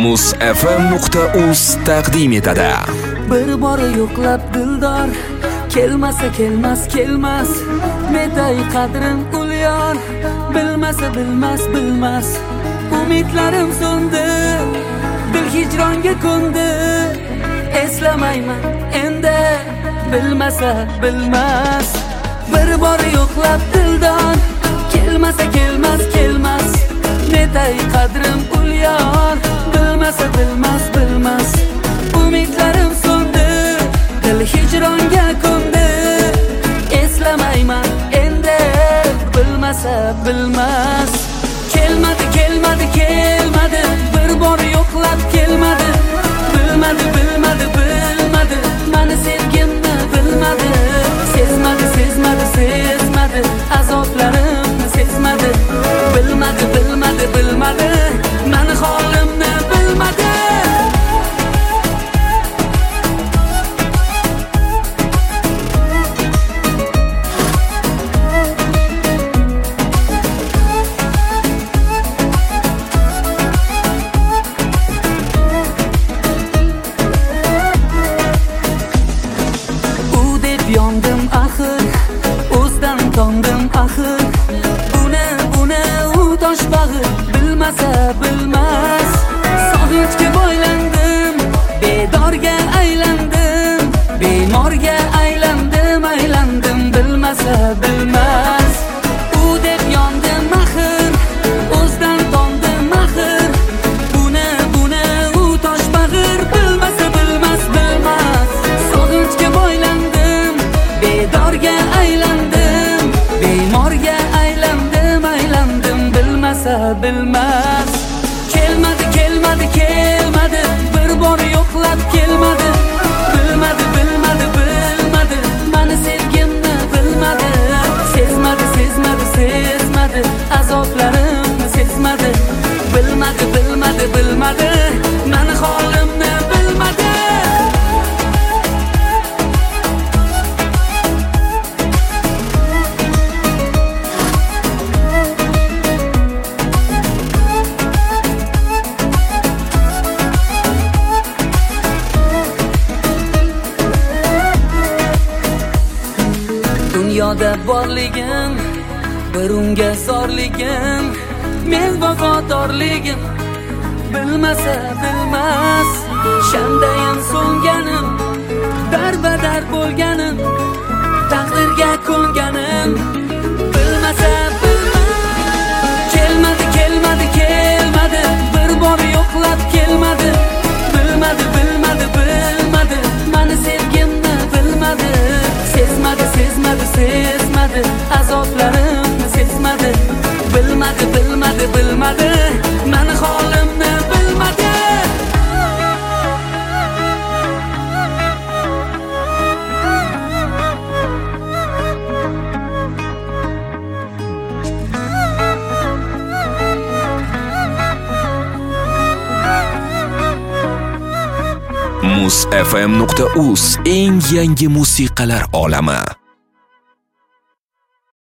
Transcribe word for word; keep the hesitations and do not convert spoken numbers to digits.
muz f m nuqta uz taqdim etadi. Bir bora yo'qlab dildor, kelmasa kelmas kelmas, netay qadrim ul yor, bilmasa bilmas bilmas, umidlarim so'ndi, dil hijronga ko'ndi, eslamayman endi, bilmasa bilmas. Bir bora yo'qlab dildor, kelmasa kelmas kelmas, netay qadrim ul yor, bilmasa bilmas bilmas, umidlarim so'ndi, dil hijronga ko'ndi, eslamayman endi, bilmasa bilmas. Kelmadi kelmadi kelmadi, bir bor yo'qlab kelmadi, bilmadi bilmadi bilmadi, mani sevgimni bilmadi, sezmadi sezmadi sezmadi, azoblarimni sezmadi, bilmadi bilmadi bilmadi, mani holimni bilmadi. Yondim axir, o'zdan tondim axir, buni buni u tosh bag'ir, bilmasa bilmas. Sog'inchga boylandim, bedorga aylandim, bemorga aylandim aylandim, bilmasa bilmas. U deb yondim axir, o'zdan tondim axir, buni buni u tosh bag'ir, bilmasa bilmas bilmas. Sog'inchga boylandim, bedorga aylandim, bemorga aylandim aylandim, bilmasa bilmas. Kelmadi kelmadi kelmadi, bir bor yo'qlab kelmadi, bilmadi bilmadi bilmadi, mani sevgimni bilmadi, sezmadi sezmadi sezmadi, azoblarimni sezmadi, bilmadi bilmadi bilmadi, mani holimni bilmadi. Dunyoda borligim, bir unga zorligim, men vafodorligim, bilmasa bilmas. Shamdayin so'nganim, darbadar bo'lganim, taqdirga ko'nganim, bilmasa bilmas. Kelmadi kelmadi kelmadi, bir bor yo'qlab kelmadi, bilmadi bilmadi bilmadi, mani sevgimni bilmadi, sezmadi sezmadi sezmadi, azoblarimni sezmadi, bilmadi bilmadi bilmadi, mani holimni bilmadi. muz f m nuqta uz eng yangi musiqalar olami.